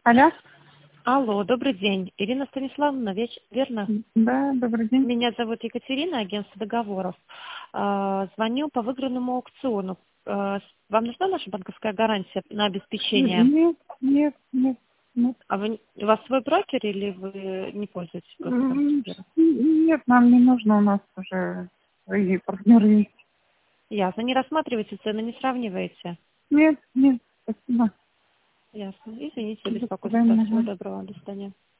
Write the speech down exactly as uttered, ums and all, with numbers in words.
Алло. Алло, добрый день. Ирина Станиславовна, веч- верно? Да, добрый день. Меня зовут Екатерина, агентство договоров. А, Звоню по выигранному аукциону. А, с- Вам нужна наша банковская гарантия на обеспечение? Нет, нет, нет, нет. А вы, у вас свой брокер или вы не пользуетесь просто М, банковским? Нет, нам не нужно, у нас уже свои партнеры есть. Ясно. Не рассматриваете цены, не сравниваете? Нет, нет, спасибо. Ясно. Извините за До беспокойство. свидания. Всего Ага. доброго. До свидания.